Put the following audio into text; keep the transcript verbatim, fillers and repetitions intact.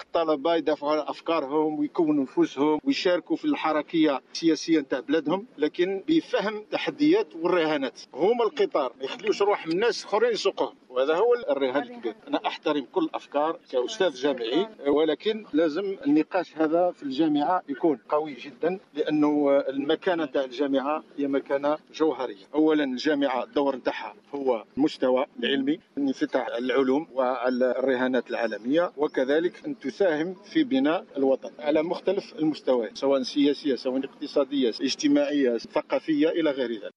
الطلبه يدافعوا على افكارهم ويكونوا نفوسهم ويشاركوا في الحركيه السياسيه نتاع بلادهم، لكن بفهم التحديات والرهانات. هما القطار ما يخليوش روح من الناس اخرين يسوقوهم، وهذا هو الرهان الكبير. انا احترم كل الافكار كاستاذ جامعي، ولكن لازم النقاش هذا في الجامعه يكون قوي جدا، لانه المكانه نتاع الجامعه هي مكانه جوهريه. اولا الجامعه الدور نتاعها هو المستوى العلمي، انفتاح العلوم والرهانات العالميه، وكذلك ان تساهم في بناء الوطن على مختلف المستويات، سواء سياسيه سواء اقتصاديه اجتماعيه ثقافيه الى غير ذلك.